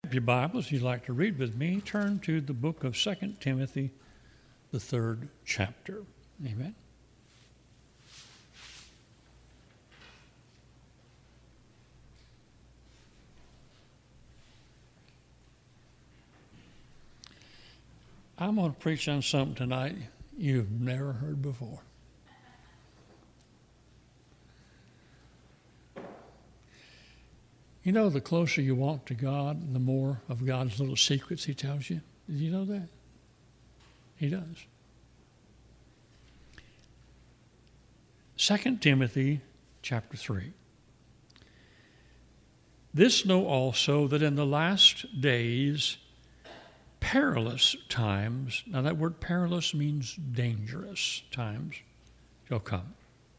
If your Bibles you'd like to read with me, turn to the book of 2 Timothy, the 3rd chapter. Amen. I'm going to preach on something tonight you've never heard before. You know, the closer you walk to God, the more of God's little secrets He tells you. Did you know that? He does. 2 Timothy chapter 3. This know also that in the last days perilous times, now that word perilous means dangerous times, shall come.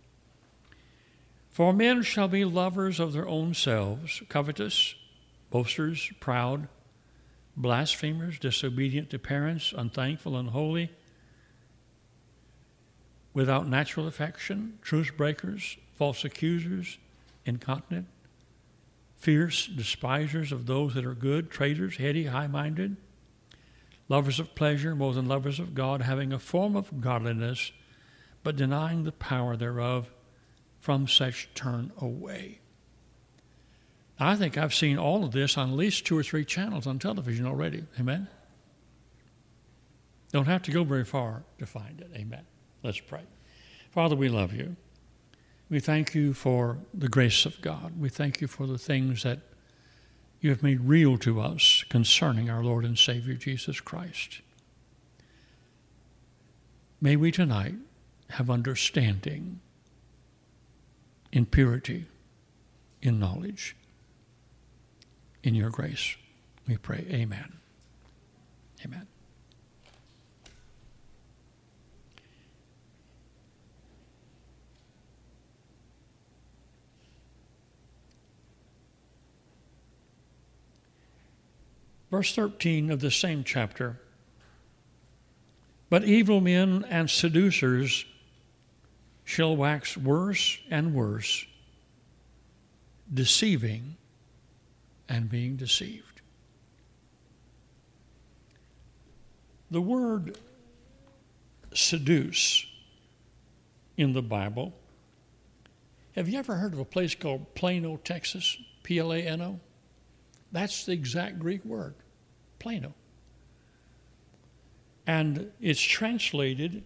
For men shall be lovers of their own selves, covetous, boasters, proud, blasphemers, disobedient to parents, unthankful, unholy, without natural affection, truce breakers, false accusers, incontinent, fierce, despisers of those that are good, traitors, heady, high-minded, lovers of pleasure more than lovers of God, having a form of godliness, but denying the power thereof. From such turn away. I think I've seen all of this on at least 2 or 3 channels on television already. Amen? Don't have to go very far to find it. Amen. Let's pray. Father, we love you. We thank you for the grace of God. We thank you for the things that you have made real to us concerning our Lord and Savior Jesus Christ. May we tonight have understanding in purity, in knowledge, in your grace. We pray, amen. Amen. Verse 13 of the same chapter. But evil men and seducers shall wax worse and worse, deceiving and being deceived. The word seduce in the Bible, have you ever heard of a place called Plano, Texas? Plano? That's the exact Greek word, Plano. And it's translated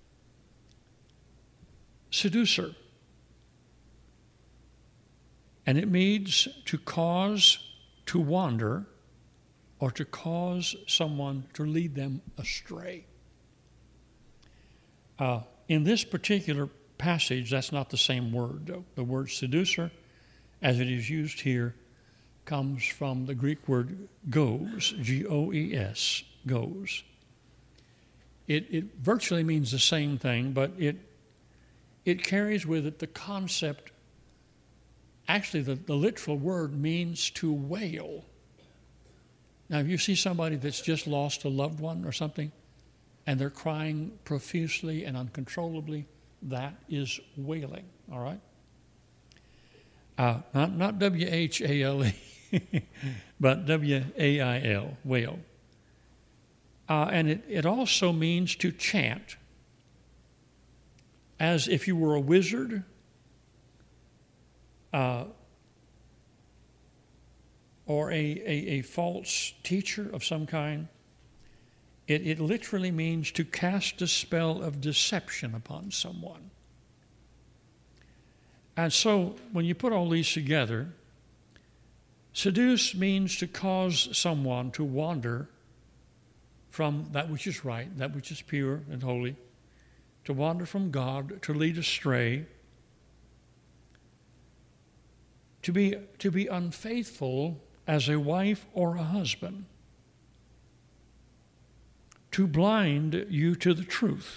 seducer. And it means to cause to wander or to cause someone to lead them astray. In this particular passage, that's not the same word, though. The word seducer, as it is used here, comes from the Greek word goes, G-O-E-S, goes. It virtually means the same thing, but it carries with it the concept. Actually, the literal word means to wail. Now, if you see somebody that's just lost a loved one or something, and they're crying profusely and uncontrollably, that is wailing, all right? Not W-H-A-L-E, but W-A-I-L, wail. And it also means to chant, as if you were a wizard or a false teacher of some kind. It literally means to cast a spell of deception upon someone. And so when you put all these together, seduce means to cause someone to wander from that which is right, that which is pure and holy, to wander from God, to lead astray, to be unfaithful as a wife or a husband, to blind you to the truth,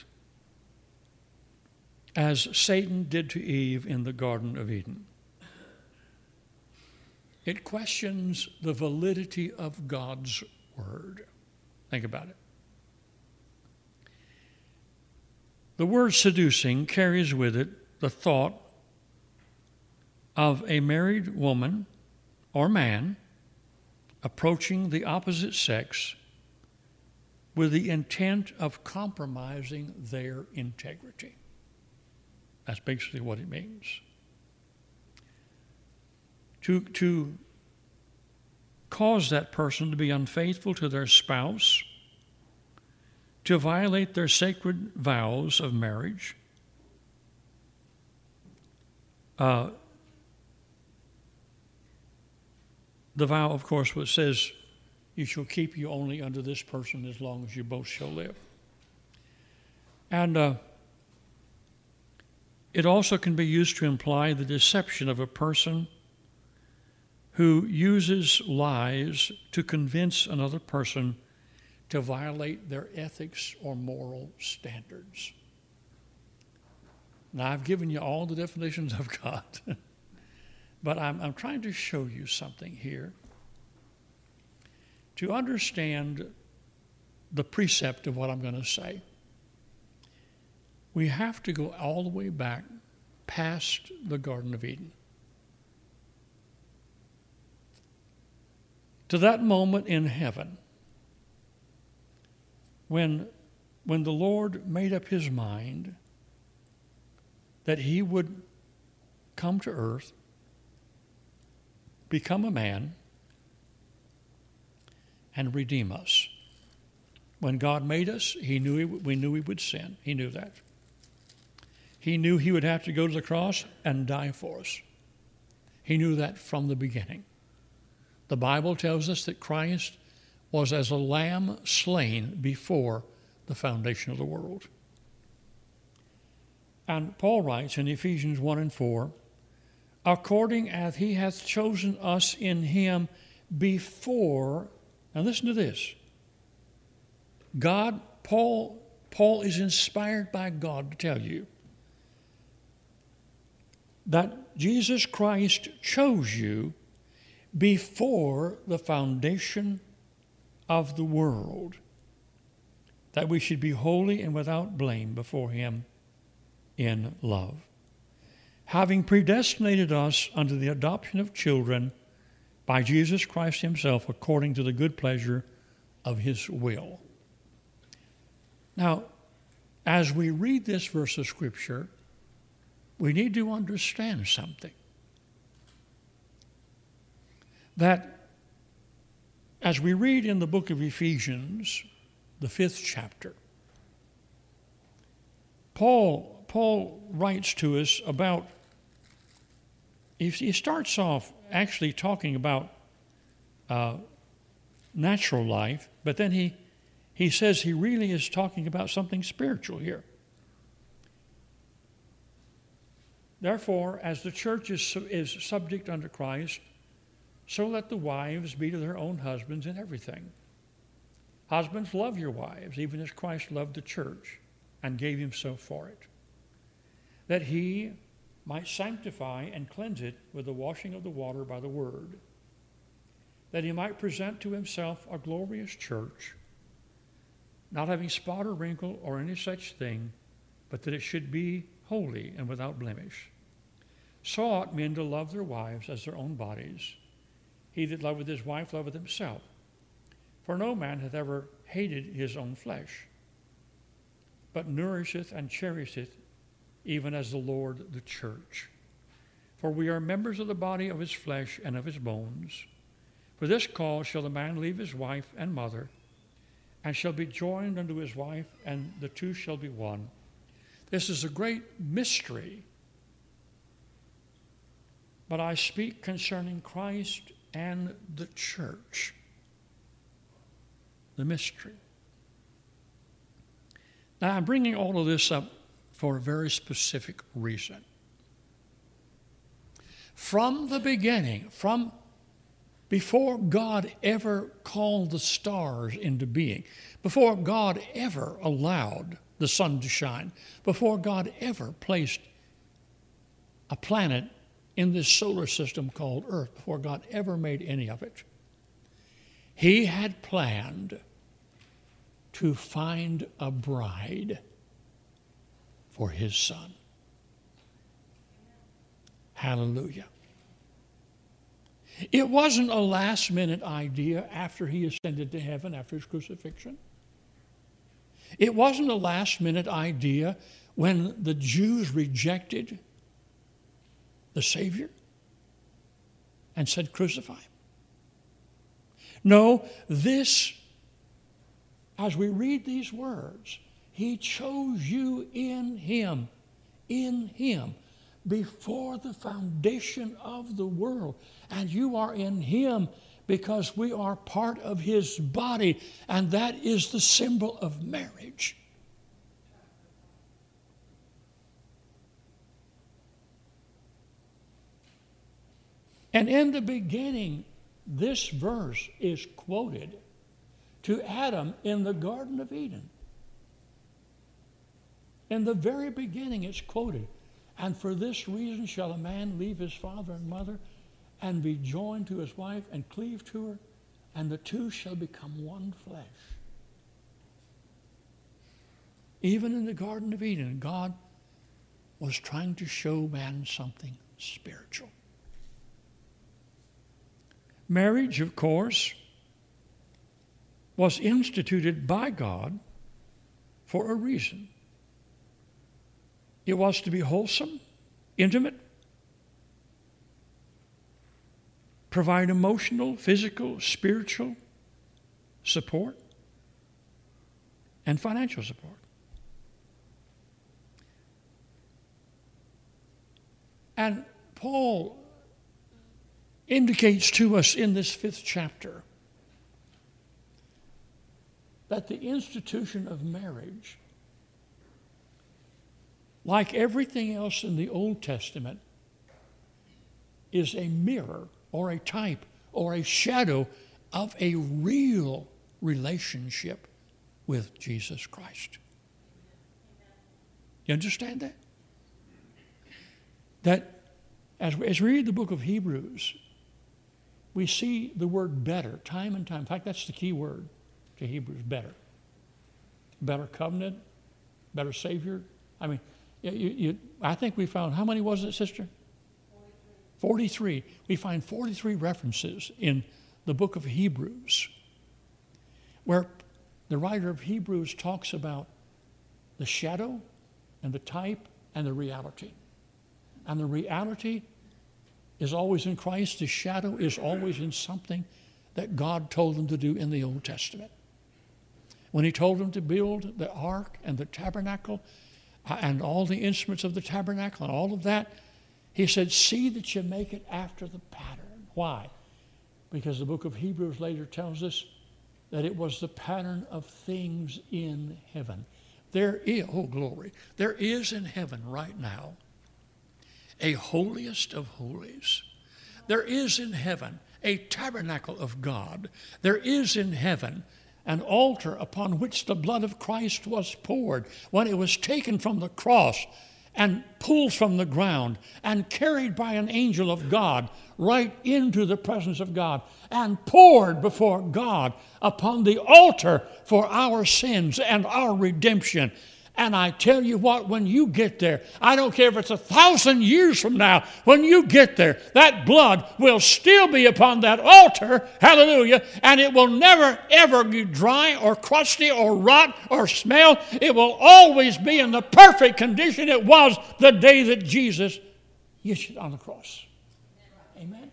as Satan did to Eve in the Garden of Eden. It questions the validity of God's word. Think about it. The word seducing carries with it the thought of a married woman or man approaching the opposite sex with the intent of compromising their integrity. That's basically what it means. To cause that person to be unfaithful to their spouse, to violate their sacred vows of marriage, the vow, of course, which says, "You shall keep you only unto this person as long as you both shall live." And it also can be used to imply the deception of a person who uses lies to convince another person to violate their ethics or moral standards. Now, I've given you all the definitions of God, but I'm trying to show you something here. To understand the precept of what I'm going to say, we have to go all the way back past the Garden of Eden. To that moment in heaven when the Lord made up his mind that he would come to earth, become a man, and redeem us. When God made us, we knew we would sin. He knew that. He knew he would have to go to the cross and die for us. He knew that from the beginning. The Bible tells us that Christ was as a lamb slain before the foundation of the world. And Paul writes in Ephesians 1 and 4, according as he hath chosen us in him before, now listen to this, Paul is inspired by God to tell you that Jesus Christ chose you before the foundation of the world, that we should be holy and without blame before him in love, having predestinated us unto the adoption of children by Jesus Christ himself, according to the good pleasure of his will. Now, as we read this verse of Scripture, we need to understand something. That as we read in the book of Ephesians, the 5th chapter, Paul writes to us about, he starts off actually talking about natural life, but then he says he really is talking about something spiritual here. Therefore, as the church is subject unto Christ, so let the wives be to their own husbands in everything. Husbands, love your wives, even as Christ loved the church and gave himself for it, that he might sanctify and cleanse it with the washing of the water by the word, that he might present to himself a glorious church, not having spot or wrinkle or any such thing, but that it should be holy and without blemish. So ought men to love their wives as their own bodies. He that loveth his wife loveth himself. For no man hath ever hated his own flesh, but nourisheth and cherisheth, even as the Lord the church. For we are members of the body of his flesh and of his bones. For this cause shall the man leave his wife and mother, and shall be joined unto his wife, and the two shall be one. This is a great mystery, but I speak concerning Christ and the church. The mystery. Now, I'm bringing all of this up for a very specific reason. From the beginning, from before God ever called the stars into being, before God ever allowed the sun to shine, before God ever placed a planet in this solar system called Earth, before God ever made any of it, he had planned to find a bride for his son. Hallelujah. It wasn't a last-minute idea after he ascended to heaven after his crucifixion. It wasn't a last-minute idea when the Jews rejected the Savior and said, crucify him. No, this, as we read these words, he chose you in him, before the foundation of the world. And you are in him because we are part of his body, and that is the symbol of marriage. And in the beginning, this verse is quoted to Adam in the Garden of Eden. In the very beginning, it's quoted. And for this reason shall a man leave his father and mother and be joined to his wife and cleave to her, and the two shall become one flesh. Even in the Garden of Eden, God was trying to show man something spiritual. Marriage, of course, was instituted by God for a reason. It was to be wholesome, intimate, provide emotional, physical, spiritual support, and financial support. And Paul indicates to us in this 5th chapter that the institution of marriage, like everything else in the Old Testament, is a mirror or a type or a shadow of a real relationship with Jesus Christ. You understand that? That as we read the book of Hebrews, we see the word better time and time. In fact, that's the key word to Hebrews, better. Better covenant, better Savior. I mean, I think we found, how many was it, sister? 43. We find 43 references in the book of Hebrews where the writer of Hebrews talks about the shadow and the type and the reality. And the reality is always in Christ. The shadow is always in something that God told them to do in the Old Testament. When he told them to build the ark and the tabernacle and all the instruments of the tabernacle and all of that, he said, see that you make it after the pattern. Why? Because the book of Hebrews later tells us that it was the pattern of things in heaven. There is, oh glory, there is in heaven right now a holiest of holies. There is in heaven a tabernacle of God. There is in heaven an altar upon which the blood of Christ was poured when it was taken from the cross and pulled from the ground and carried by an angel of God right into the presence of God and poured before God upon the altar for our sins and our redemption. And I tell you what, when you get there, I don't care if it's 1,000 years from now, when you get there, that blood will still be upon that altar, hallelujah, and it will never, ever be dry or crusty or rot or smell. It will always be in the perfect condition it was the day that Jesus issued on the cross. Amen.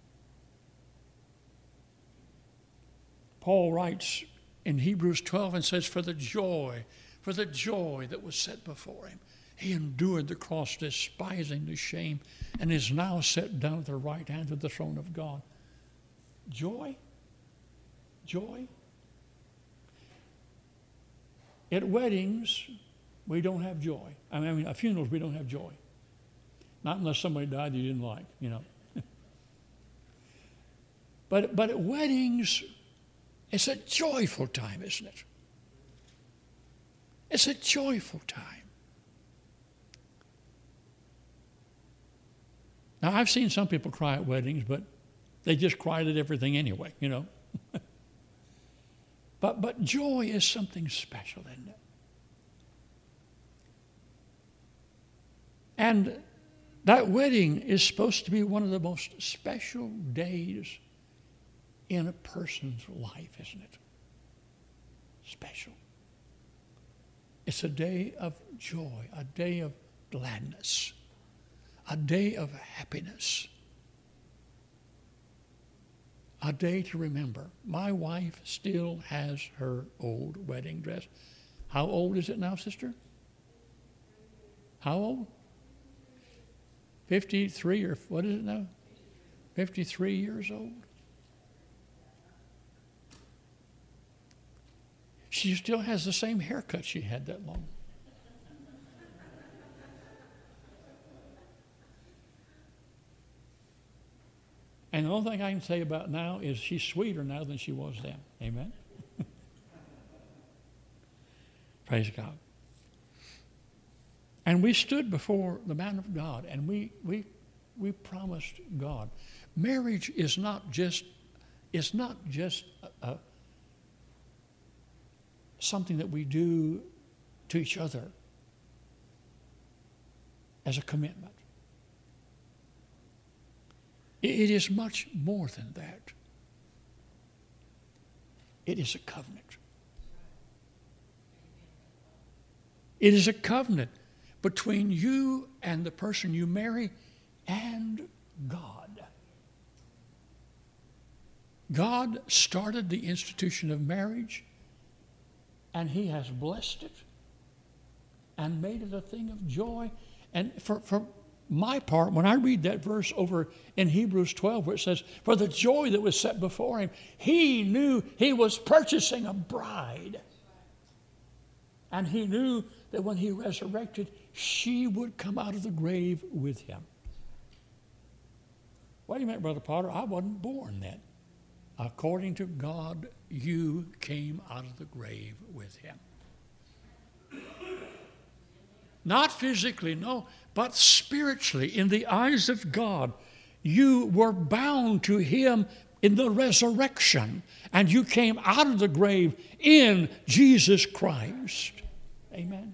Paul writes in Hebrews 12 and says, for the joy that was set before him, he endured the cross, despising the shame, and is now set down at the right hand of the throne of God. Joy? Joy? At weddings, we don't have joy. I mean, at funerals, we don't have joy. Not unless somebody died you didn't like, you know. But at weddings, it's a joyful time, isn't it? It's a joyful time. Now, I've seen some people cry at weddings, but they just cried at everything anyway, you know. But joy is something special, isn't it? And That wedding is supposed to be one of the most special days in a person's life, isn't it? Special. It's a day of joy, a day of gladness, a day of happiness, a day to remember. My wife still has her old wedding dress. How old is it now, sister? How old? 53 or what is it now? 53 years old. She still has the same haircut she had that long. And the only thing I can say about now is she's sweeter now than she was then. Amen? Praise God. And we stood before the man of God, and we promised God. Marriage is not just something that we do to each other as a commitment. It is much more than that. It is a covenant. It is a covenant between you and the person you marry and God. God started the institution of marriage, and He has blessed it and made it a thing of joy. And for my part, when I read that verse over in Hebrews 12 where it says, for the joy that was set before Him, He knew He was purchasing a bride. And He knew that when He resurrected, she would come out of the grave with Him. Wait a minute, Brother Potter, I wasn't born then. According to God, you came out of the grave with Him. Not physically, no, but spiritually. In the eyes of God, you were bound to Him in the resurrection, and you came out of the grave in Jesus Christ. Amen.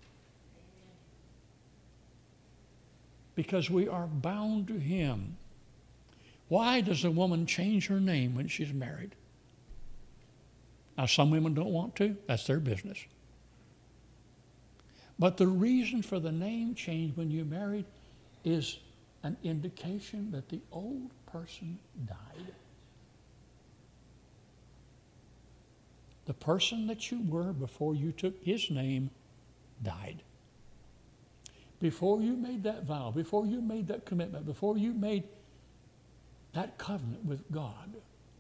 Because we are bound to Him. Why does a woman change her name when she's married? Now, some women don't want to. That's their business. But the reason for the name change when you're married is an indication that the old person died. The person that you were before you took his name died. Before you made that vow, before you made that commitment, before you made that covenant with God.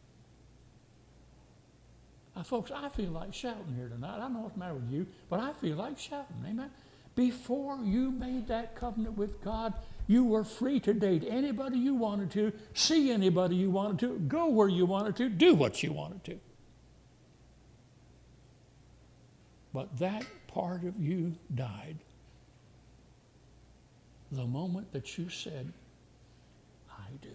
Now, folks, I feel like shouting here tonight. I don't know what's the matter with you, but I feel like shouting. Amen. Before you made that covenant with God, you were free to date anybody you wanted to, see anybody you wanted to, go where you wanted to, do what you wanted to. But that part of you died the moment that you said, I do.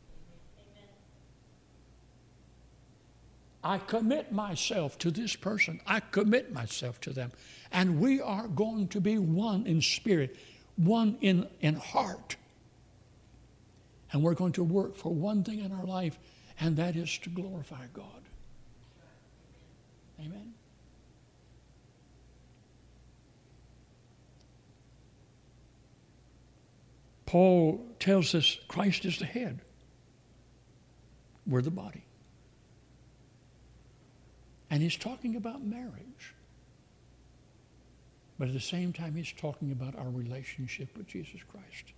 I commit myself to this person. I commit myself to them. And we are going to be one in spirit, one in heart. And we're going to work for one thing in our life, and that is to glorify God. Amen. Paul tells us Christ is the head. We're the body. And he's talking about marriage. But at the same time, he's talking about our relationship with Jesus Christ.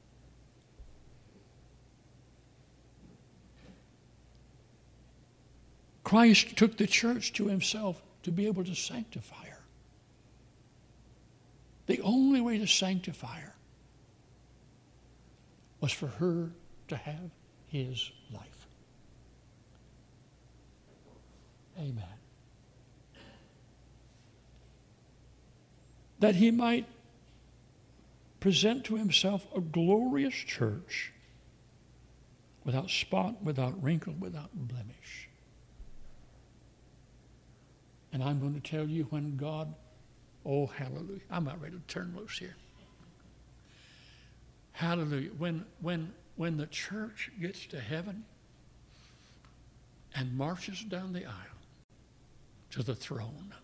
Christ took the church to himself to be able to sanctify her. The only way to sanctify her was for her to have his life. Amen. That he might present to himself a glorious church without spot, without wrinkle, without blemish. And I'm going to tell you when God, oh hallelujah, I'm about ready to turn loose here. Hallelujah. When the church gets to heaven and marches down the aisle to the throne,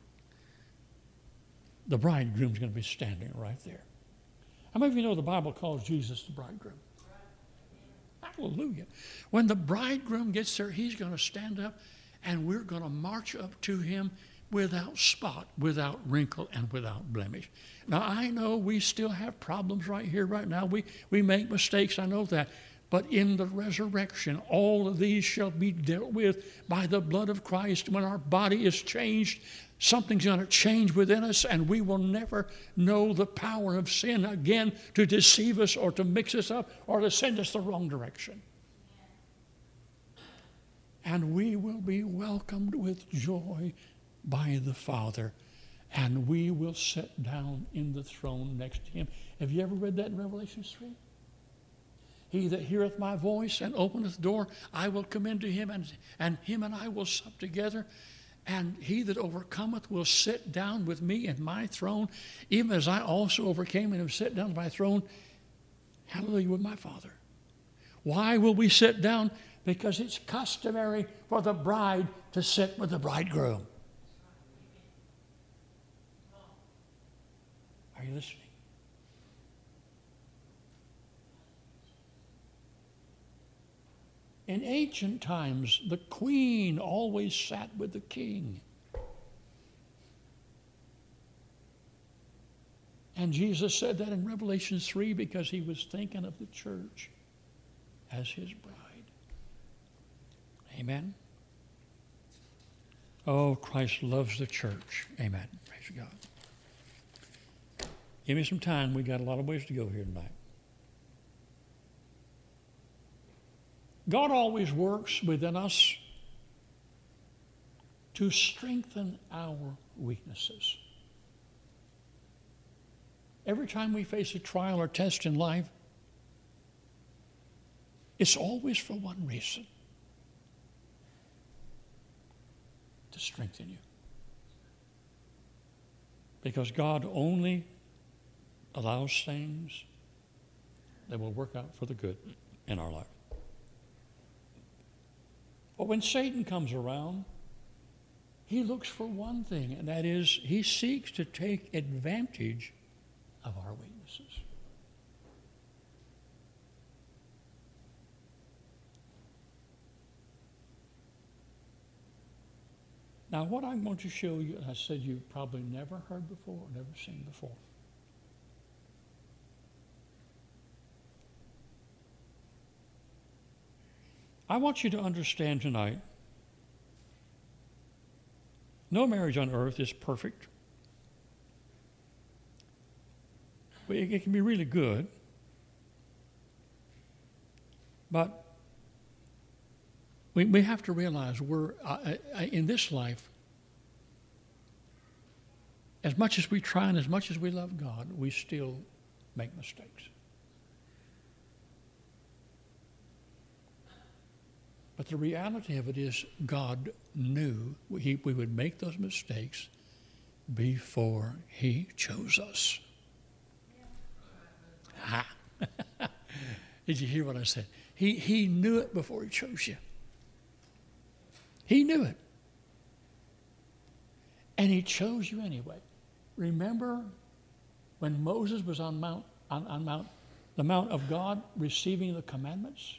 the bridegroom's going to be standing right there. How many of you know the Bible calls Jesus the bridegroom? Hallelujah. When the bridegroom gets there, he's going to stand up and we're going to march up to him without spot, without wrinkle, and without blemish. Now, I know we still have problems right here, right now. We make mistakes, I know that. But in the resurrection, all of these shall be dealt with by the blood of Christ. When our body is changed, something's going to change within us, and we will never know the power of sin again to deceive us or to mix us up or to send us the wrong direction. And we will be welcomed with joy by the Father, and we will sit down in the throne next to him. Have you ever read that in Revelation 3? He that heareth my voice and openeth the door, I will come into him, and him and I will sup together. And he that overcometh will sit down with me in my throne, even as I also overcame and have sat down in my throne, hallelujah, with my Father. Why will we sit down? Because it's customary for the bride to sit with the bridegroom. Are you listening? In ancient times, the queen always sat with the king. And Jesus said that in Revelation 3 because he was thinking of the church as his bride. Amen? Oh, Christ loves the church. Amen. Praise God. Give me some time. We got a lot of ways to go here tonight. God always works within us to strengthen our weaknesses. Every time we face a trial or test in life, it's always for one reason: to strengthen you. Because God only allows things that will work out for the good in our life. But when Satan comes around, he looks for one thing, and that is he seeks to take advantage of our weaknesses. Now, what I'm going to show you, I said you've probably never heard before, never seen before. I want you to understand tonight, no marriage on earth is perfect. It can be really good, but we have to realize we're, in this life, as much as we try and as much as we love God, we still make mistakes. But the reality of it is God knew we would make those mistakes before he chose us. Ha! Did you hear what I said? He knew it before he chose you. He knew it. And he chose you anyway. Remember when Moses was on the Mount of God receiving the commandments?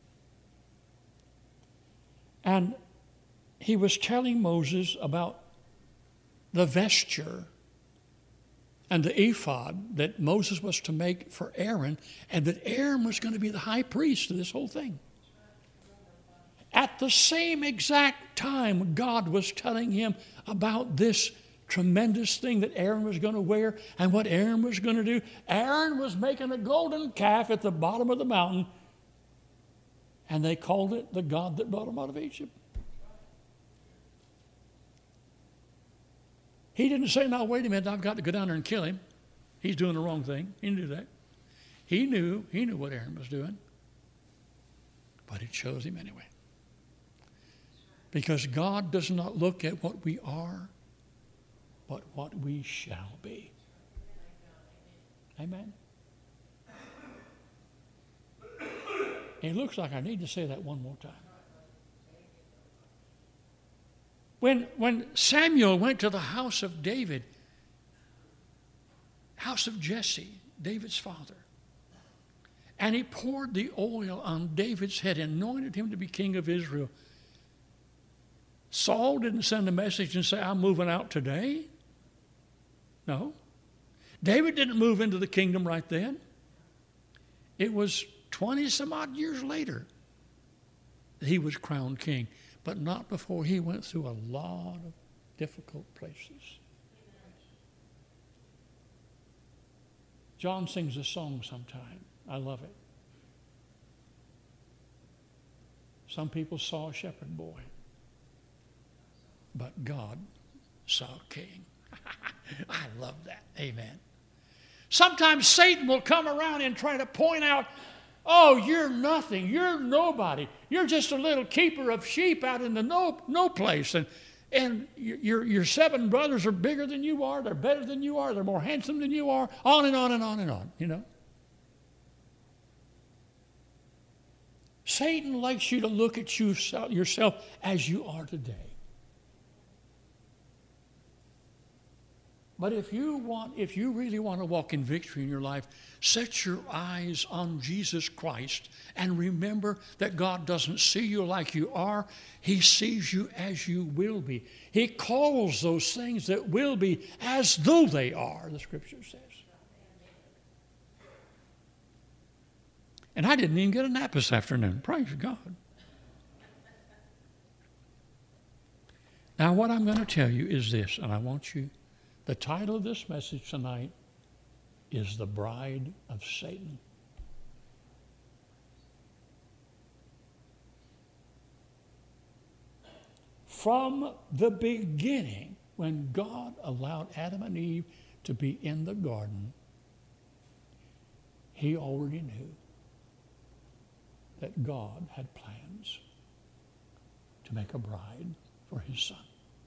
And he was telling Moses about the vesture and the ephod that Moses was to make for Aaron, and that Aaron was going to be the high priest of this whole thing. At the same exact time, God was telling him about this tremendous thing that Aaron was going to wear and what Aaron was going to do. Aaron was making a golden calf at the bottom of the mountain, and they called it the God that brought him out of Egypt. He didn't say, now, wait a minute, I've got to go down there and kill him. He's doing the wrong thing. He knew that. He knew what Aaron was doing. But he chose him anyway. Because God does not look at what we are, but what we shall be. Amen. It looks like I need to say that one more time. When Samuel went to the house of David, house of Jesse, David's father, and he poured the oil on David's head, anointed him to be king of Israel, Saul didn't send a message and say, I'm moving out today. No. David didn't move into the kingdom right then. It was 20 some odd years later that he was crowned king, but not before he went through a lot of difficult places. John sings a song sometime. I love it. Some people saw a shepherd boy, but God saw a king. I love that. Amen. Sometimes Satan will come around and try to point out, oh, you're nothing. You're nobody. You're just a little keeper of sheep out in the no place. And your 7 brothers are bigger than you are. They're better than you are. They're more handsome than you are. On and on and on and on, you know. Satan likes you to look at yourself as you are today. But if you really want to walk in victory in your life, set your eyes on Jesus Christ and remember that God doesn't see you like you are. He sees you as you will be. He calls those things that will be as though they are, the Scripture says. And I didn't even get a nap this afternoon. Praise God. Now, what I'm going to tell you is this, and I want you, the title of this message tonight is The Bride of Satan. From the beginning, when God allowed Adam and Eve to be in the garden, He already knew that God had plans to make a bride for His Son.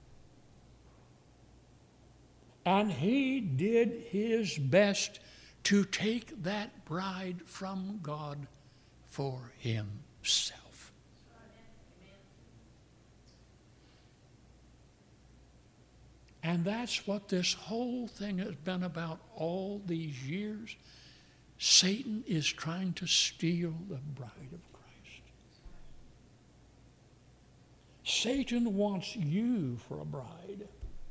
And He did His best to take that bride from God for Himself. And that's what this whole thing has been about all these years. Satan is trying to steal the bride of Christ. Satan wants you for a bride.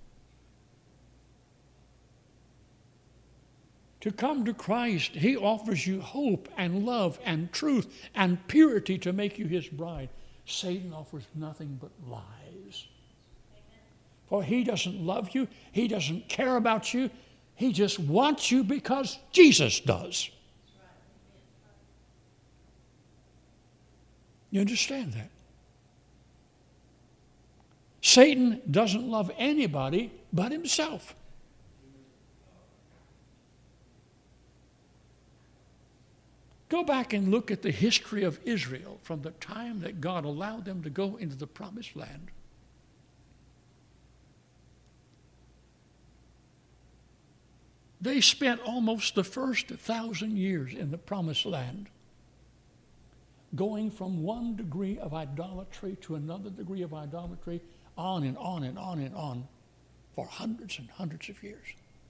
To come to Christ, He offers you hope and love and truth and purity to make you His bride. Satan offers nothing but lies. Amen. For he doesn't love you. He doesn't care about you. He just wants you because Jesus does. You understand that? Satan doesn't love anybody but himself. Go back and look at the history of Israel from the time that God allowed them to go into the promised land. They spent almost the first 1,000 years in the promised land, going from one degree of idolatry to another degree of idolatry, on and on and on and on, for hundreds and hundreds of years.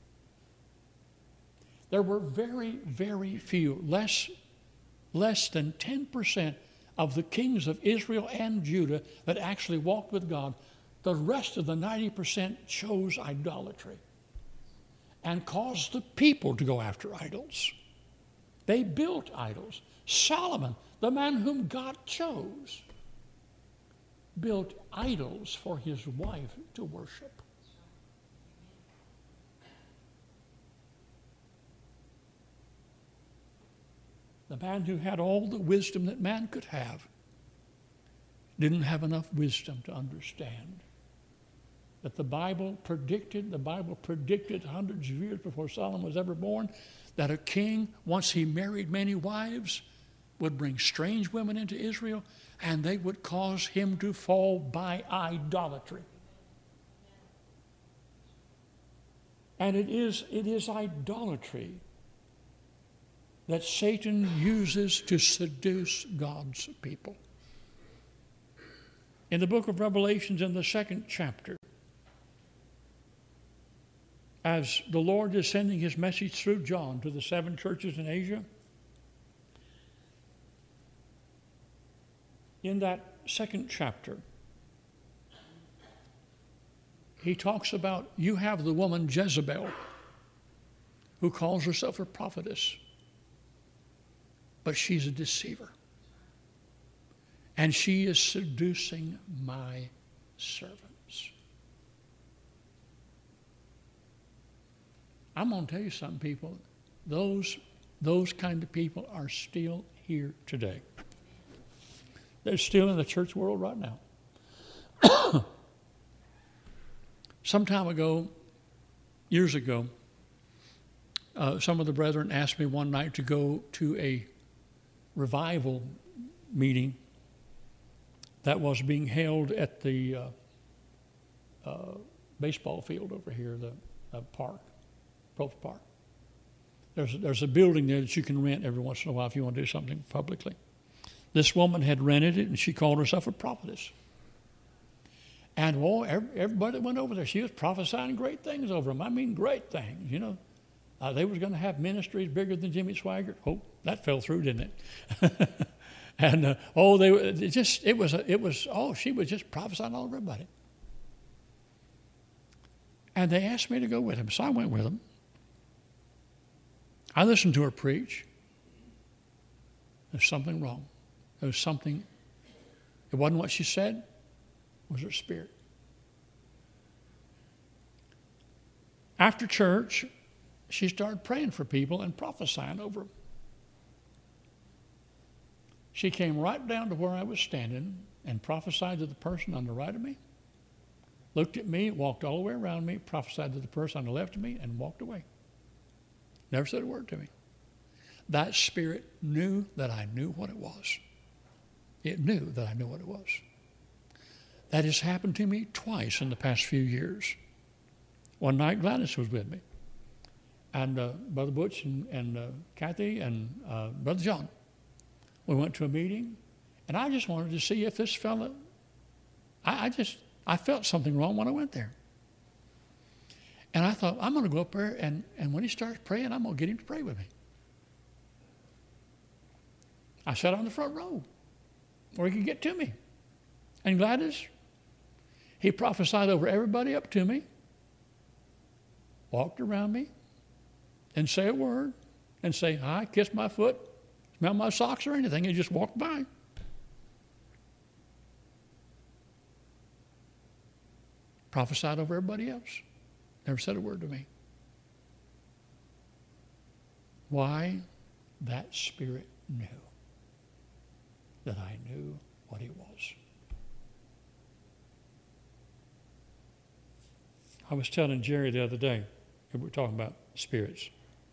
There were very, very few, less than 10% of the kings of Israel and Judah that actually walked with God. The rest of the 90% chose idolatry and caused the people to go after idols. They built idols. Solomon, the man whom God chose, built idols for his wife to worship. The man who had all the wisdom that man could have didn't have enough wisdom to understand that the Bible predicted hundreds of years before Solomon was ever born, that a king, once he married many wives, would bring strange women into Israel, and they would cause him to fall by idolatry. And it is idolatry that Satan uses to seduce God's people. In the book of Revelations, in the 2nd chapter, as the Lord is sending his message through John to the 7 churches in Asia, in that 2nd chapter, he talks about, you have the woman Jezebel, who calls herself a prophetess, but she's a deceiver. And she is seducing my servants. I'm going to tell you something, people. Those kind of people are still here today. They're still in the church world right now. Some time ago, years ago, some of the brethren asked me one night to go to a revival meeting that was being held at the baseball field over here, the park, Probst Park. There's a building there that you can rent every once in a while if you want to do something publicly. This woman had rented it, and she called herself a prophetess. And everybody that went over there, she was prophesying great things over them. I mean, great things, you know. They was going to have ministries bigger than Jimmy Swaggart. Oh, that fell through, didn't it? And she was just prophesying all over everybody. And they asked me to go with them, so I went with them. I listened to her preach. There's something wrong. There was something. It wasn't what she said. It was her spirit. After church, she started praying for people and prophesying over them. She came right down to where I was standing and prophesied to the person on the right of me, looked at me, walked all the way around me, prophesied to the person on the left of me, and walked away. Never said a word to me. That spirit knew that I knew what it was. It knew that I knew what it was. That has happened to me twice in the past few years. One night, Gladys was with me, and Brother Butch and Kathy and Brother John. We went to a meeting, and I just wanted to see if this fella, I felt something wrong when I went there. And I thought, I'm going to go up there, and when he starts praying, I'm going to get him to pray with me. I sat on the front row where he could get to me. And Gladys, he prophesied over everybody up to me, walked around me, didn't say a word, and say hi, kiss my foot, smell my socks or anything. He just walked by. Prophesied over everybody else. Never said a word to me. Why? That spirit knew that I knew what he was. I was telling Jerry the other day, we were talking about spirits.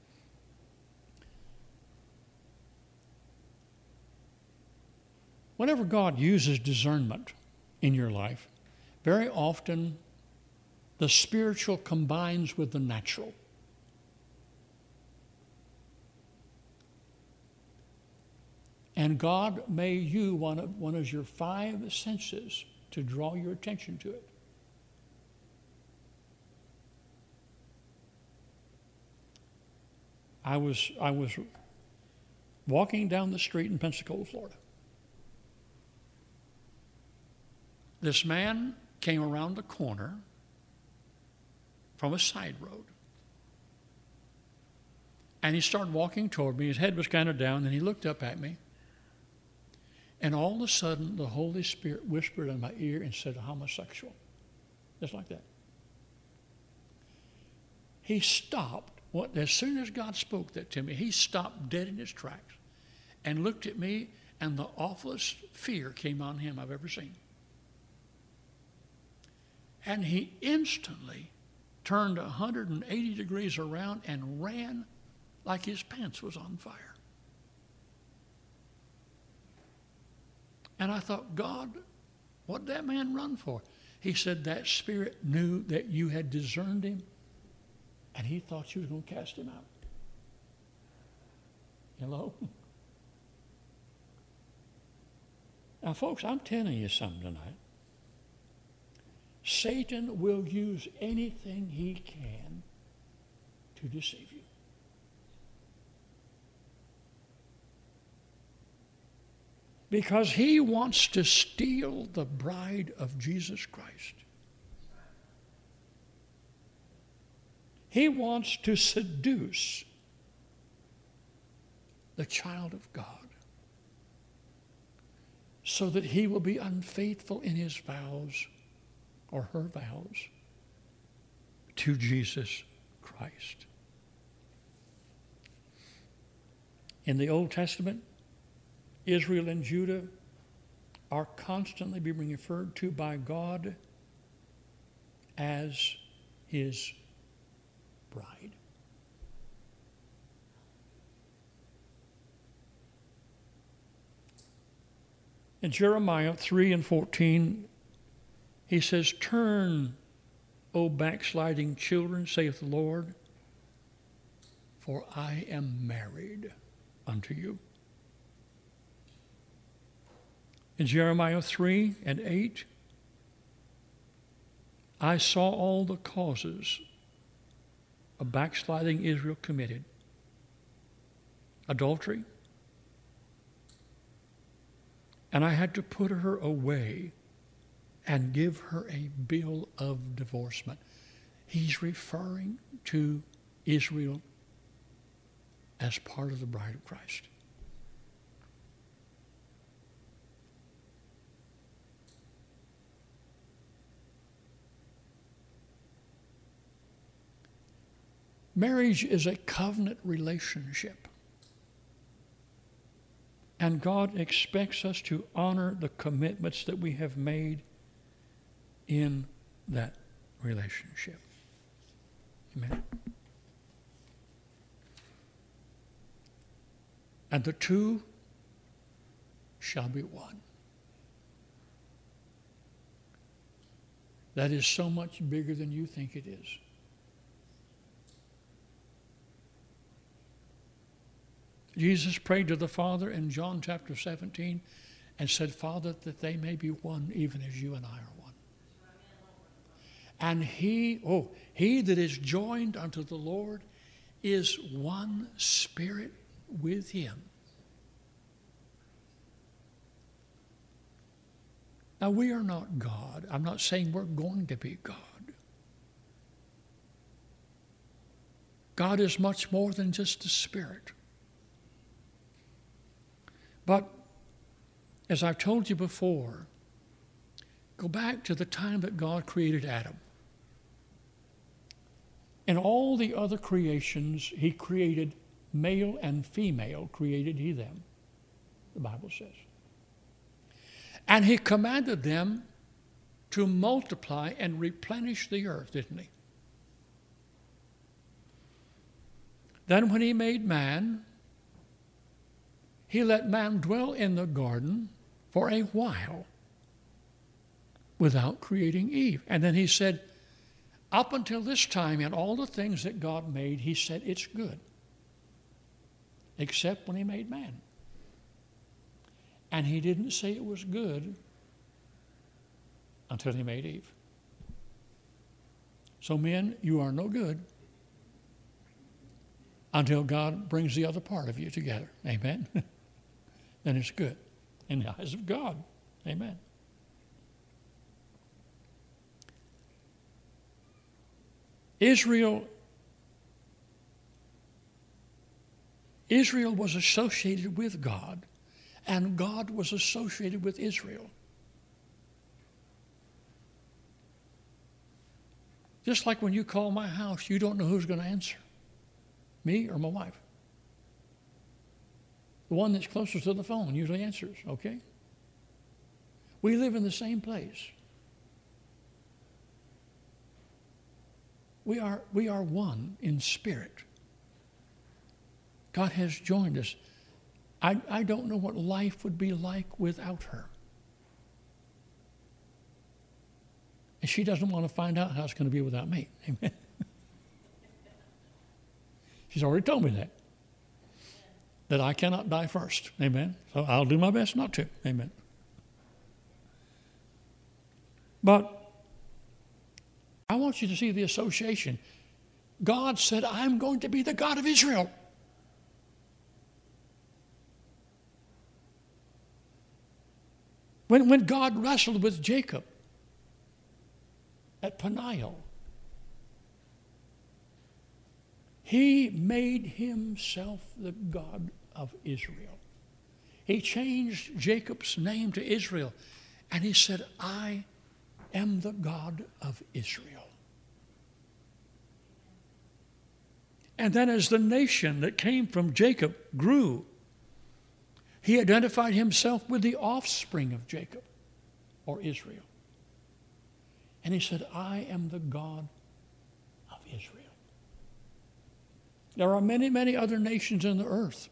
Whenever God uses discernment in your life, very often the spiritual combines with the natural. And God may use one of your 5 senses to draw your attention to it. I was walking down the street in Pensacola, Florida. This man came around the corner from a side road. And he started walking toward me. His head was kind of down, and he looked up at me. And all of a sudden, the Holy Spirit whispered in my ear and said, homosexual. Just like that. He stopped. As soon as God spoke that to me, he stopped dead in his tracks and looked at me, and the awfulest fear came on him I've ever seen. And he instantly turned 180 degrees around and ran like his pants was on fire. And I thought, God, what did that man run for? He said that spirit knew that you had discerned him, and he thought you was going to cast him out. Hello? Now, folks, I'm telling you something tonight. Satan will use anything he can to deceive you. Because he wants to steal the bride of Jesus Christ. He wants to seduce the child of God so that he will be unfaithful in his vows or her vows to Jesus Christ. In the Old Testament, Israel and Judah are constantly being referred to by God as his bride. In Jeremiah 3:14, he says, "Turn, O backsliding children, saith the Lord, for I am married unto you." In Jeremiah 3:8, I saw all the causes of backsliding Israel committed: adultery, and I had to put her away and give her a bill of divorcement. He's referring to Israel as part of the bride of Christ. Marriage is a covenant relationship. And God expects us to honor the commitments that we have made in that relationship. Amen. And the two shall be one. That is so much bigger than you think it is. Jesus prayed to the Father in John chapter 17 and said, "Father, that they may be one even as you and I are one." And he that is joined unto the Lord is one spirit with him. Now, we are not God. I'm not saying we're going to be God. God is much more than just a spirit. But, as I've told you before, go back to the time that God created Adam. In all the other creations, he created male and female, created he them, the Bible says. And he commanded them to multiply and replenish the earth, didn't he? Then when he made man, he let man dwell in the garden for a while without creating Eve. And then he said, up until this time, in all the things that God made, he said it's good, except when he made man. And he didn't say it was good until he made Eve. So men, you are no good until God brings the other part of you together. Amen? Then it's good in the eyes of God. Amen. Israel was associated with God, and God was associated with Israel. Just like when you call my house, you don't know who's going to answer, me or my wife. The one that's closest to the phone usually answers, okay? We live in the same place. We are one in spirit. God has joined us. I don't know what life would be like without her. And she doesn't want to find out how it's going to be without me. Amen. She's already told me that. that I cannot die first. Amen. So I'll do my best not to. Amen. But I want you to see the association. God said, I'm going to be the God of Israel. When God wrestled with Jacob at Peniel, he made himself the God of Israel. He changed Jacob's name to Israel, and he said, I am the God of Israel. And then as the nation that came from Jacob grew, he identified himself with the offspring of Jacob, or Israel. And he said, I am the God of Israel. There are many, many other nations in the earth.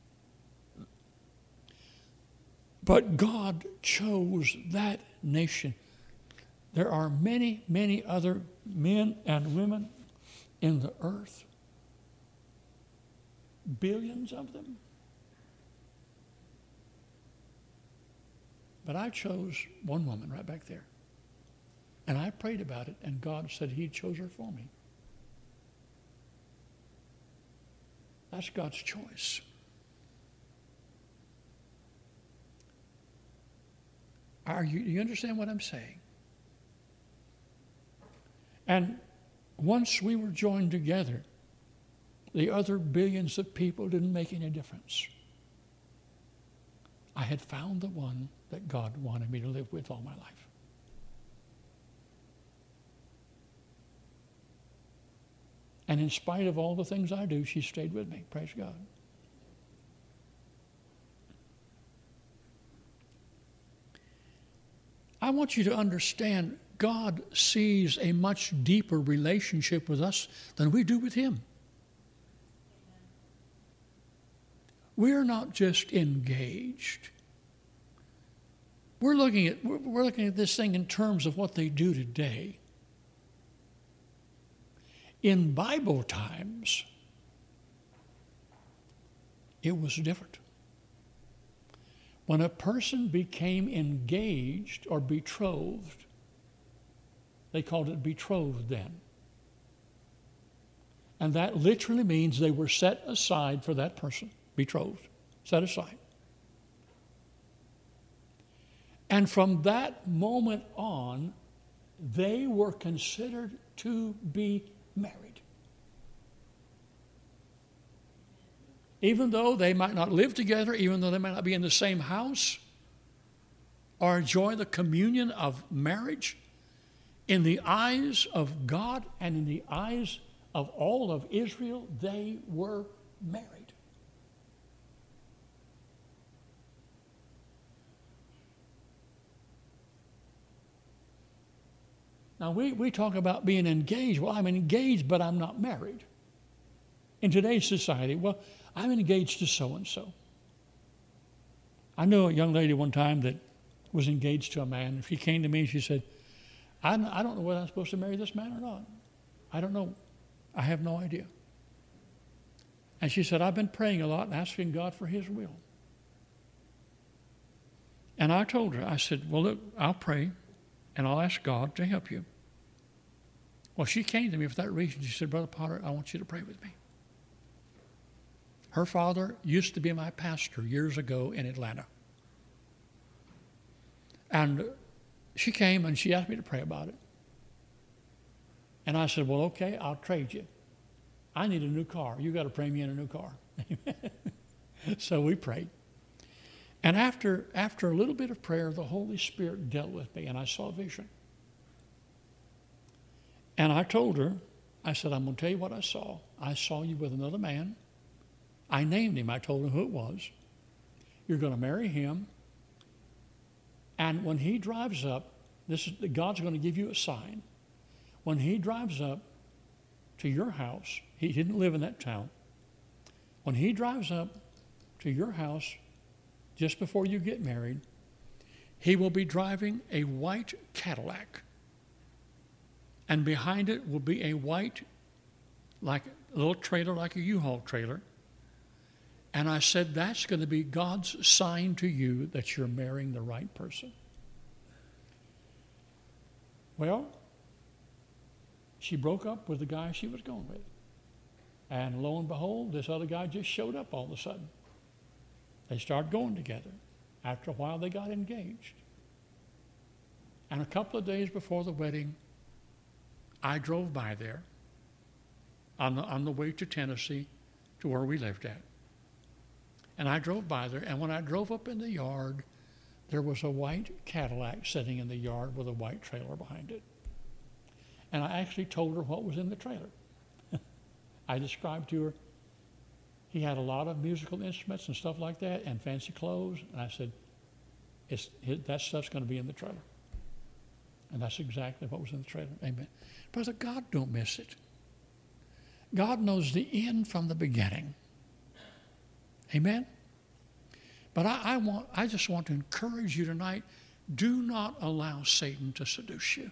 But God chose that nation. There are many, many other men and women in the earth. Billions of them. But I chose one woman right back there. And I prayed about it, and God said he chose her for me. That's God's choice. Do you understand what I'm saying? And once we were joined together, the other billions of people didn't make any difference. I had found the one that God wanted me to live with all my life. And in spite of all the things I do, she stayed with me. Praise God. I want you to understand God sees a much deeper relationship with us than we do with him. We're not just engaged. We're looking at this thing in terms of what they do today. In Bible times, it was different. When a person became engaged or betrothed, they called it betrothed then. And that literally means they were set aside for that person, betrothed, set aside. And from that moment on, they were considered to be married. Even though they might not live together, even though they might not be in the same house or enjoy the communion of marriage, in the eyes of God and in the eyes of all of Israel, they were married. Now, we talk about being engaged. Well, I'm engaged, but I'm not married. In today's society, well, I'm engaged to so-and-so. I know a young lady one time that was engaged to a man. She came to me and she said, I don't know whether I'm supposed to marry this man or not. I don't know. I have no idea. And she said, I've been praying a lot and asking God for his will. And I told her, I said, well, look, I'll pray and I'll ask God to help you. Well, she came to me for that reason. She said, Brother Potter, I want you to pray with me. Her father used to be my pastor years ago in Atlanta. And she came and she asked me to pray about it. And I said, well, okay, I'll trade you. I need a new car. You got to pray me in a new car. So we prayed. And after a little bit of prayer, the Holy Spirit dealt with me and I saw a vision. And I told her, I said, I'm going to tell you what I saw. I saw you with another man. I named him. I told her who it was. You're going to marry him. And when he drives up, God's going to give you a sign. When he drives up to your house, he didn't live in that town. When he drives up to your house just before you get married, he will be driving a white Cadillac. And behind it will be a white, like a little trailer, like a U-Haul trailer. And I said, that's going to be God's sign to you that you're marrying the right person. Well, she broke up with the guy she was going with. And lo and behold, this other guy just showed up all of a sudden. They started going together. After a while, they got engaged. And a couple of days before the wedding, I drove by there on the way to Tennessee to where we lived at. And I drove by there, and when I drove up in the yard, there was a white Cadillac sitting in the yard with a white trailer behind it. And I actually told her what was in the trailer. I described to her, he had a lot of musical instruments and stuff like that and fancy clothes. And I said, that stuff's going to be in the trailer. And that's exactly what was in the trailer. Amen. Brother, God don't miss it. God knows the end from the beginning. Amen? But I just want to encourage you tonight, do not allow Satan to seduce you.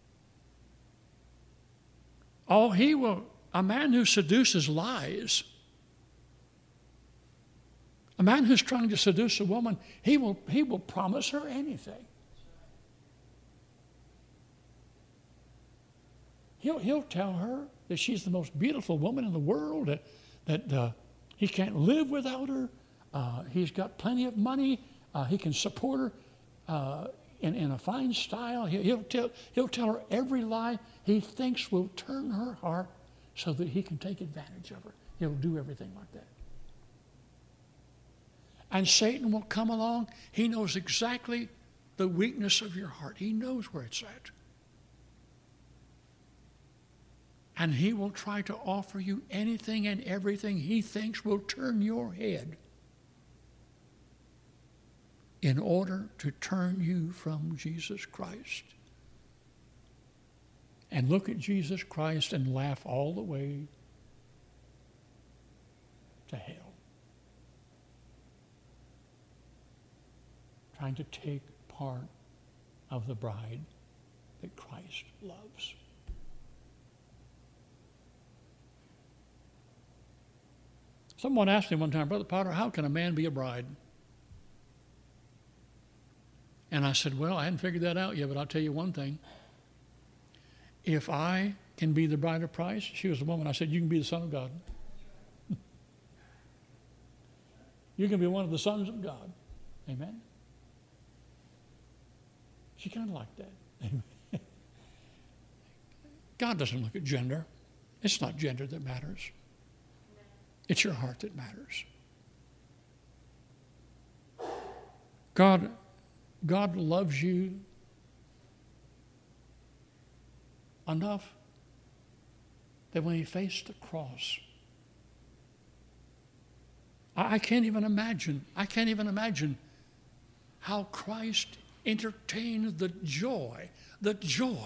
Oh, he will. A man who seduces lies. A man who's trying to seduce a woman, he will promise her anything. He'll tell her that she's the most beautiful woman in the world, that he can't live without her. He's got plenty of money. He can support her in a fine style. He'll tell her every lie he thinks will turn her heart so that he can take advantage of her. He'll do everything like that. And Satan will come along. He knows exactly the weakness of your heart. He knows where it's at. And he will try to offer you anything and everything he thinks will turn your head in order to turn you from Jesus Christ. And look at Jesus Christ and laugh all the way to hell. Trying to take part of the bride that Christ loves. Someone asked me one time, Brother Potter, how can a man be a bride? And I said, well, I hadn't figured that out yet, but I'll tell you one thing. If I can be the bride of Christ, she was a woman, I said, you can be the son of God. You can be one of the sons of God. Amen? She kind of liked that. God doesn't look at gender. It's not gender that matters. It's your heart that matters. God loves you enough that when he faced the cross, I can't even imagine how Christ entertained the joy that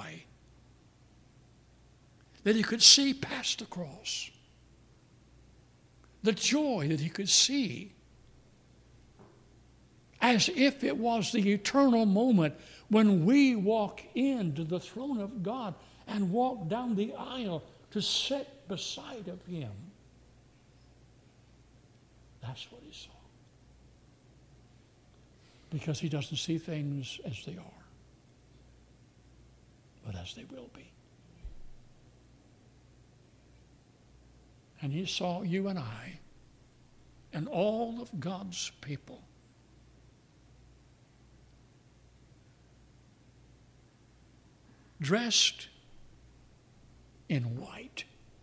he could see past the cross. The joy that he could see as if it was the eternal moment when we walk into the throne of God and walk down the aisle to sit beside of him. That's what he saw. Because he doesn't see things as they are, but as they will be. And he saw you and I and all of God's people dressed in white.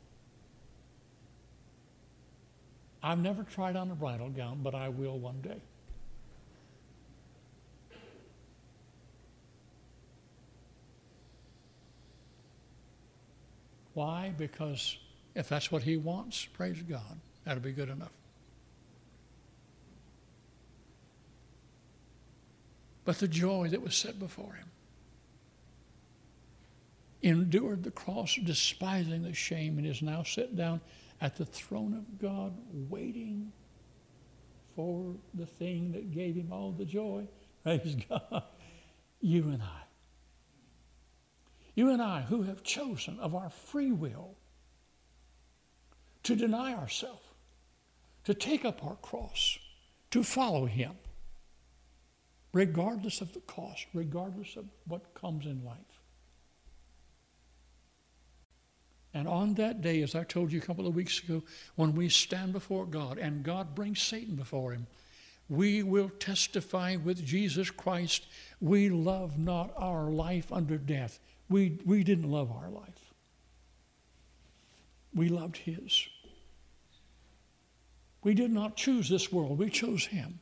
I've never tried on a bridal gown, but I will one day. Why? Because if that's what he wants, praise God, that'll be good enough. But the joy that was set before him, endured the cross, despising the shame, and is now set down at the throne of God, waiting for the thing that gave him all the joy. Praise God. You and I who have chosen of our free will to deny ourselves, to take up our cross, to follow him, regardless of the cost, regardless of what comes in life. And on that day, as I told you a couple of weeks ago, when we stand before God and God brings Satan before him, we will testify with Jesus Christ, we love not our life under death. We didn't love our life. We loved his. We did not choose this world. We chose him.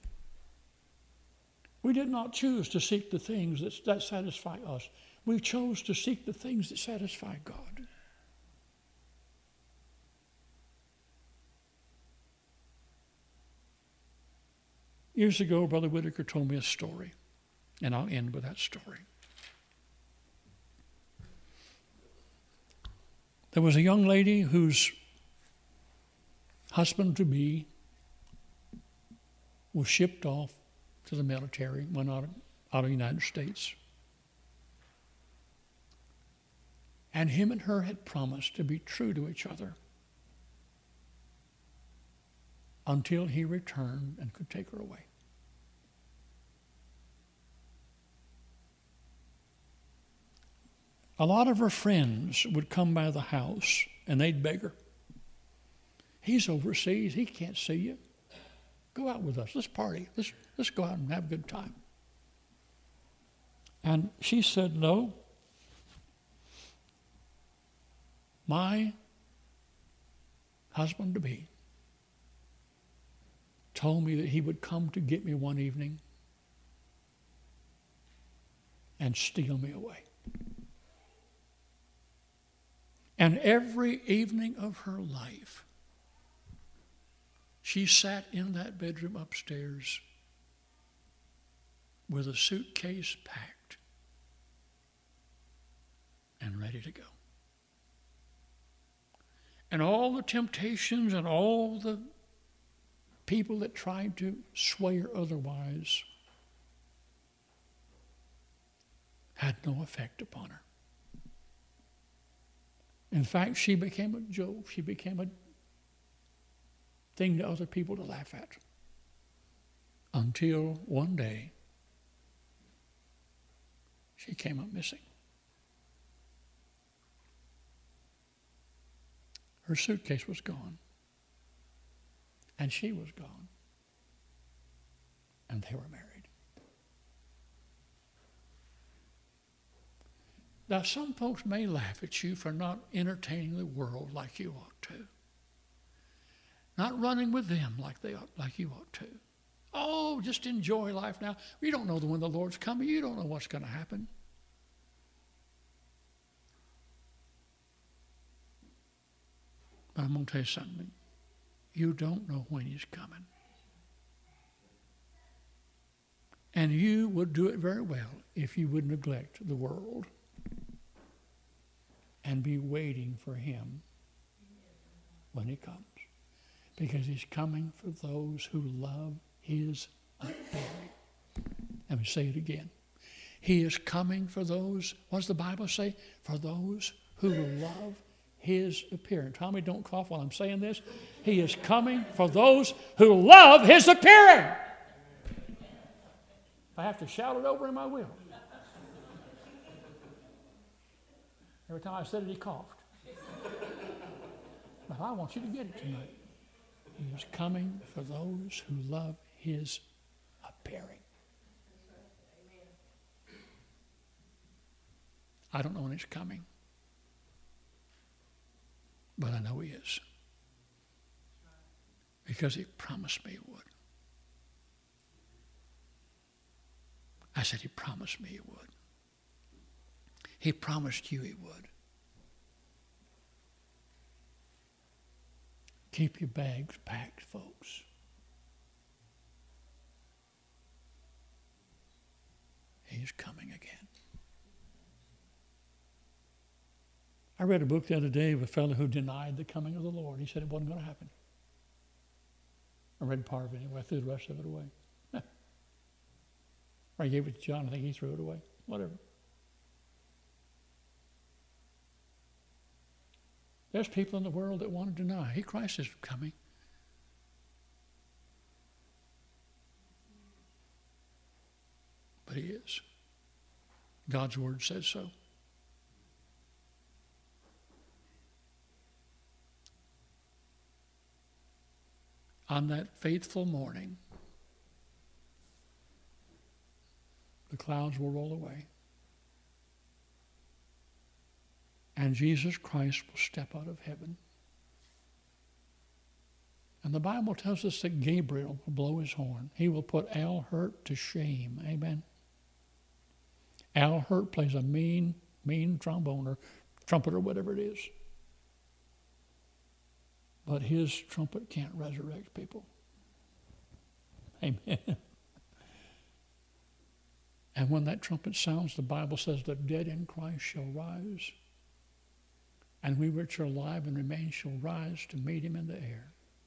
We did not choose to seek the things that satisfy us. We chose to seek the things that satisfy God. Years ago, Brother Whitaker told me a story, and I'll end with that story. There was a young lady whose husband-to-be was shipped off to the military, went out of the United States. And him and her had promised to be true to each other until he returned and could take her away. A lot of her friends would come by the house and they'd beg her. He's overseas. He can't see you. Go out with us. Let's party. Let's go out and have a good time. And she said, no. My husband-to-be told me that he would come to get me one evening and steal me away. And every evening of her life, she sat in that bedroom upstairs with a suitcase packed and ready to go. And all the temptations and all the people that tried to sway her otherwise had no effect upon her. In fact, she became a joke. She became a thing to other people to laugh at. Until one day, she came up missing. Her suitcase was gone. And she was gone. And they were married. Now, some folks may laugh at you for not entertaining the world like you ought to. Not running with them like you ought to. Oh, just enjoy life now. You don't know when the Lord's coming. You don't know what's going to happen. But I'm going to tell you something. You don't know when he's coming. And you would do it very well if you would neglect the world and be waiting for him when he comes. Because he's coming for those who love his appearing. Let me say it again. He is coming for those, what does the Bible say? For those who love his appearing. Tommy, don't cough while I'm saying this. He is coming for those who love his appearing. If I have to shout it over him, I will. Every time I said it, he coughed. But I want you to get it tonight. He is coming for those who love his appearing. I don't know when he's coming. But I know he is. Because he promised me he would. I said he promised me he would. He promised you he would. Keep your bags packed, folks. He's coming again. I read a book the other day of a fellow who denied the coming of the Lord. He said it wasn't going to happen. I read part of it anyway. I threw the rest of it away. Or I gave it to John. I think he threw it away. Whatever. There's people in the world that want to deny, hey, Christ is coming. but he is. God's word says so. On that faithful morning, the clouds will roll away, and Jesus Christ will step out of heaven. And the Bible tells us that Gabriel will blow his horn. He will put Al Hirt to shame. Amen. Al Hirt plays a mean trombone or trumpet or whatever it is. But his trumpet can't resurrect people. Amen. And when that trumpet sounds, the Bible says the dead in Christ shall rise, and we which are alive and remain shall rise to meet him in the air.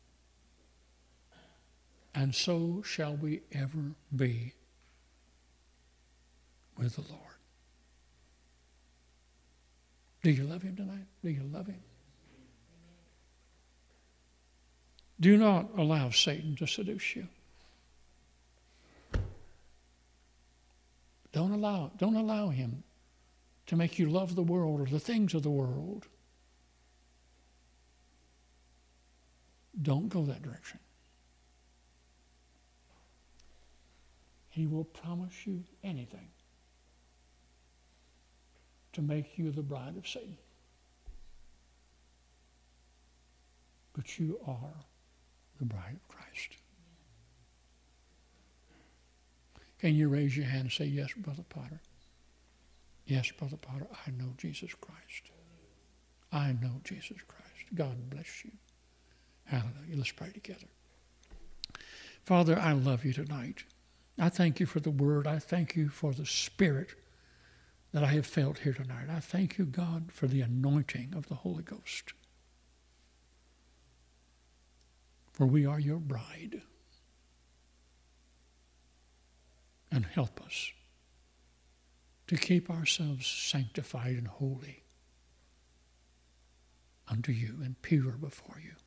And so shall we ever be with the Lord. Do you love him tonight? Do you love him? Do not allow Satan to seduce you. Don't allow him to make you love the world or the things of the world. Don't go that direction. He will promise you anything to make you the bride of Satan. But you are the bride of Christ. Can you raise your hand and say, yes, Brother Potter? Yes, Brother Potter, I know Jesus Christ. I know Jesus Christ. God bless you. Hallelujah. Let's pray together. Father, I love you tonight. I thank you for the word. I thank you for the spirit that I have felt here tonight. I thank you, God, for the anointing of the Holy Ghost. For we are your bride. And help us to keep ourselves sanctified and holy unto you and pure before you.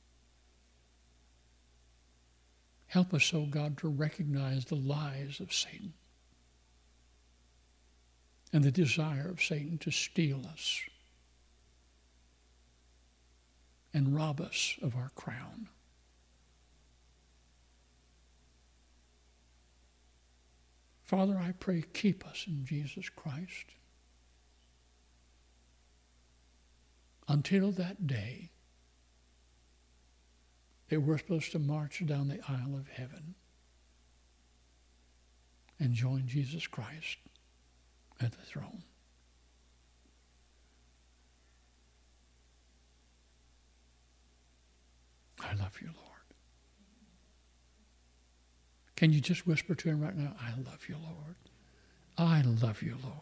Help us, O God, to recognize the lies of Satan and the desire of Satan to steal us and rob us of our crown. Father, I pray, keep us in Jesus Christ until that day that we're supposed to march down the aisle of heaven and join Jesus Christ at the throne. I love you, Lord. Can you just whisper to him right now, I love you, Lord. I love you, Lord.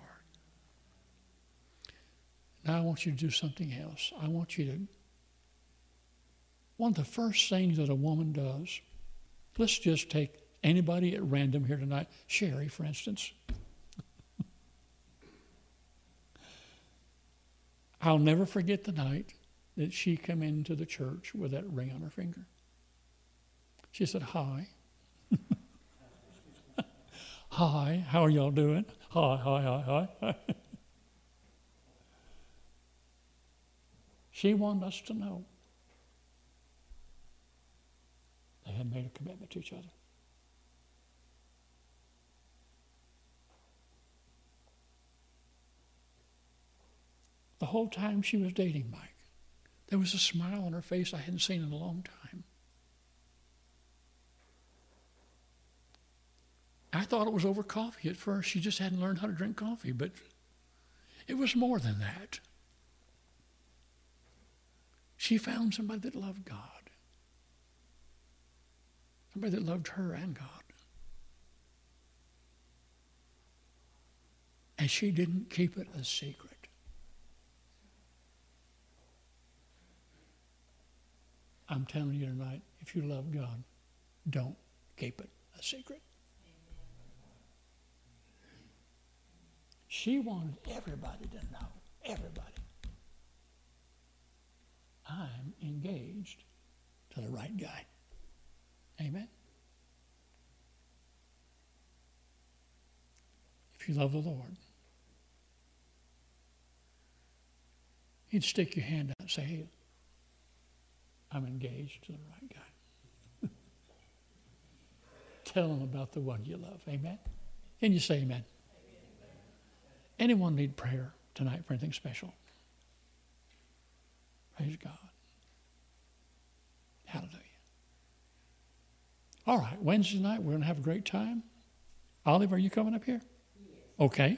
Now I want you to do something else. I want you to, one of the first things that a woman does, let's just take anybody at random here tonight, Sherry, for instance. I'll never forget the night that she came into the church with that ring on her finger. She said, hi. Hi, how are y'all doing? Hi. She wanted us to know they had made a commitment to each other. The whole time she was dating Mike, there was a smile on her face I hadn't seen in a long time. I thought it was over coffee at first. She just hadn't learned how to drink coffee, but it was more than that. She found somebody that loved God, somebody that loved her and God. And she didn't keep it a secret. I'm telling you tonight, if you love God, don't keep it a secret. She wanted everybody to know, everybody. I'm engaged to the right guy. Amen? if you love the Lord, you'd stick your hand out and say, hey, I'm engaged to the right guy. Tell them about the one you love. Amen? Can you say amen? Anyone need prayer tonight for anything special? Praise God. Hallelujah. All right, Wednesday night, we're going to have a great time. Olive, are you coming up here? Yes. Okay.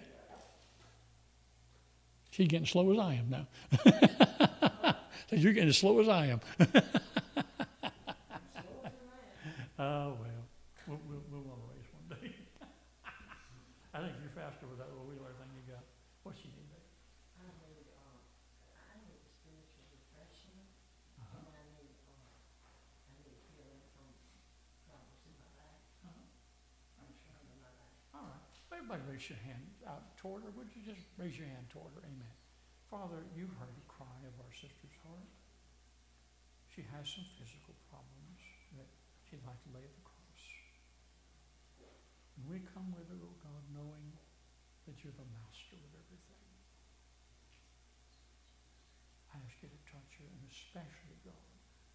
She's getting slow as I am now. You're getting as slow as I am. Oh, well, we'll run a race one day. I think you're faster with that little wheeler thing you got. What's she need, babe? I need spiritual refreshment, and I need healing from problems in my life. I'm trying in my life. All right. Everybody raise your hand out toward her. Would you just raise your hand toward her? Amen. Father, you've heard the cry of our sister's heart. She has some physical problems that she'd like to lay at the cross. And we come with her, oh God, knowing that you're the master of everything. I ask you to touch her, and especially, God,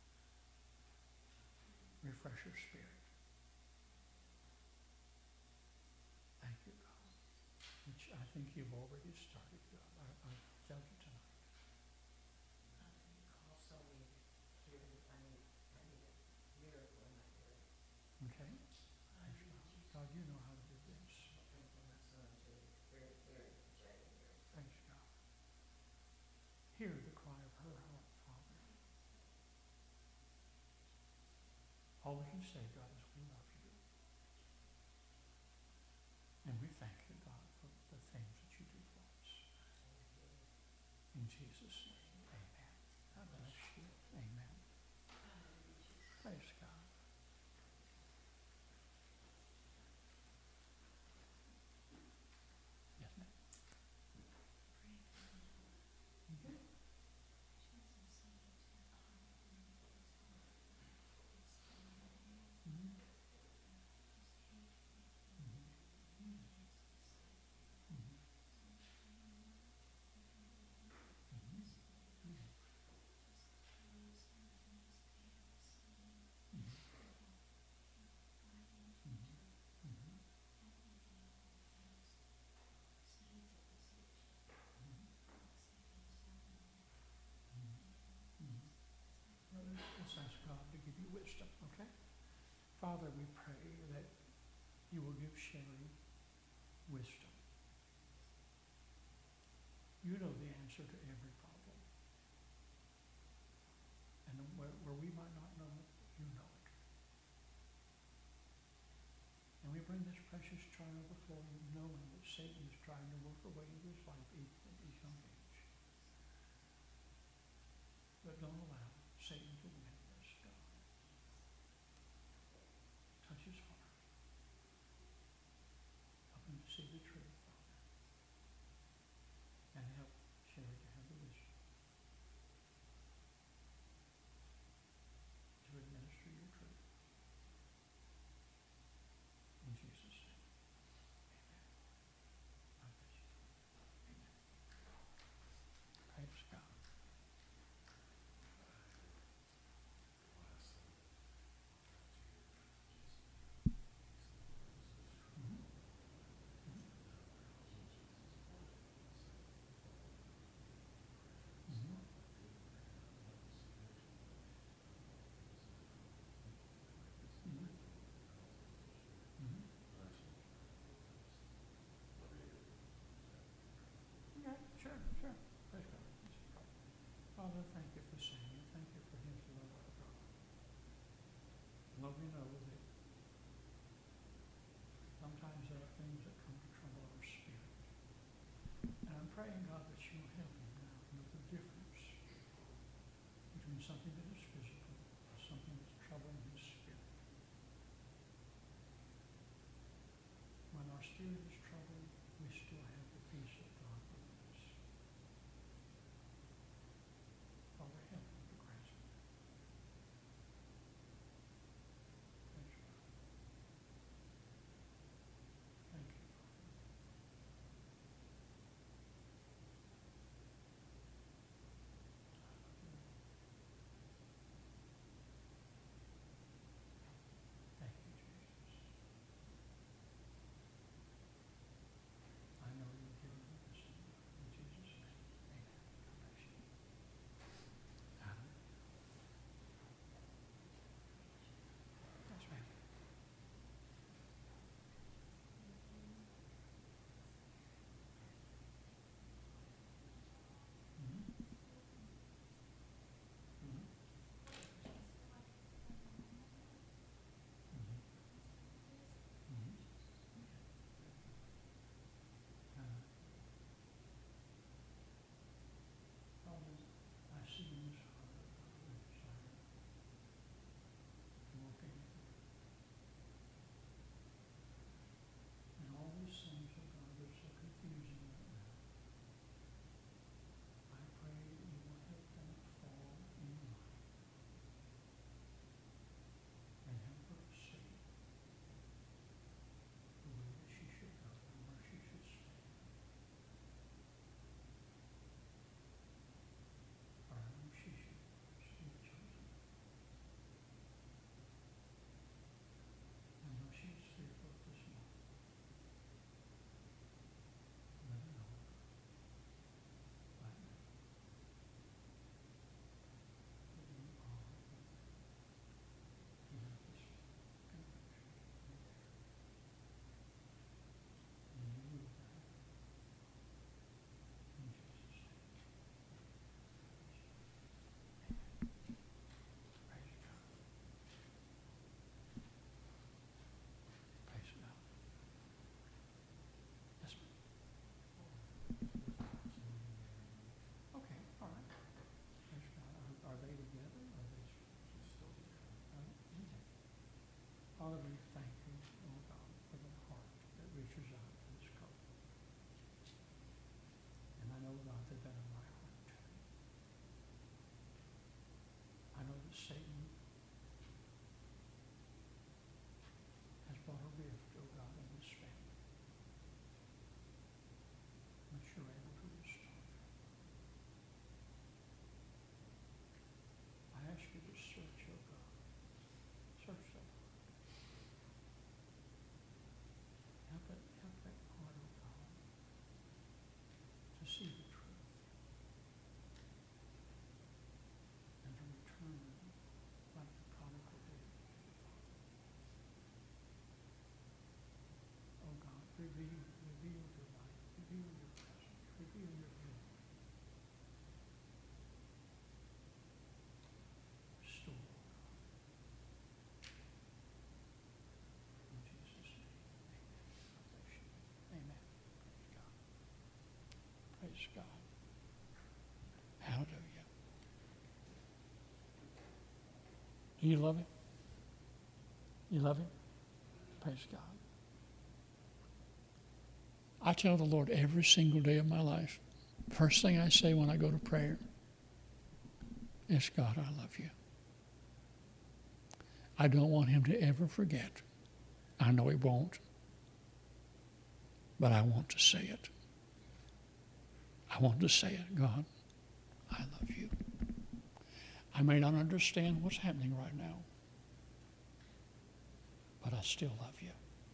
refresh her spirit. Thank you, God, which I think you've already started, God. I tell you tonight. I also need healing. I need a miracle in my hearing. Okay? God, you know how to do this. And for my son too, very frustrating. Praise God. Hear the cry of her heart, Father. All we can say, God, is we love you. And we thank you, God, for the things that you do for us. In Jesus' name, amen. God bless you. Amen. Praise God. Yes, ma'am. Let's ask God to give you wisdom, okay? Father, we pray that you will give Sherry wisdom. You know the answer to every problem. And where we might not know it, you know it. And we bring this precious child before you, knowing that Satan is trying to work away into his life even at his young age. But don't allow Satan to win this, God. Touch his heart. Help him to see the truth, Father. And help Sherry to have the wisdom to administer your truth. In Jesus' name. Amen. God bless you. Amen. Praise God. Yeah, sure. Praise God. Father, thank you for Samuel. Thank you for his love for God. Lord, we know that sometimes there are things that come to trouble our spirit. And I'm praying, God, that you'll help him now to know the difference between something that is physical and something that's troubling his spirit. When our spirit is troubled, we still have the peace of God within us. Father, help him to grasp that. Thank you, Father. Thank you, Father. You love him? You love him? Praise God. I tell the Lord every single day of my life, first thing I say when I go to prayer is, God, I love you. I don't want him to ever forget. I know he won't, but I want to say it. I want to say it, God, I love you. I may not understand what's happening right now, but I still love you.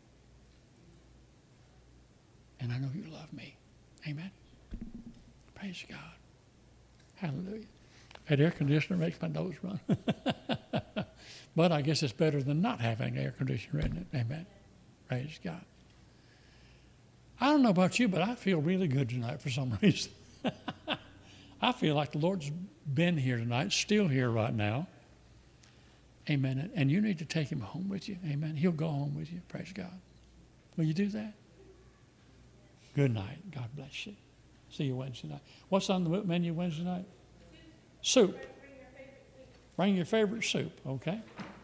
And I know you love me. Amen. Praise God. Hallelujah. That air conditioner makes my nose run. But I guess it's better than not having air conditioner, isn't it? Amen. Praise God. I don't know about you, but I feel really good tonight for some reason. I feel like the Lord's been here tonight, still here right now. Amen. And you need to take him home with you. Amen. He'll go home with you. Praise God. Will you do that? Good night. God bless you. See you Wednesday night. What's on the menu Wednesday night? Soup. Bring your favorite soup, okay?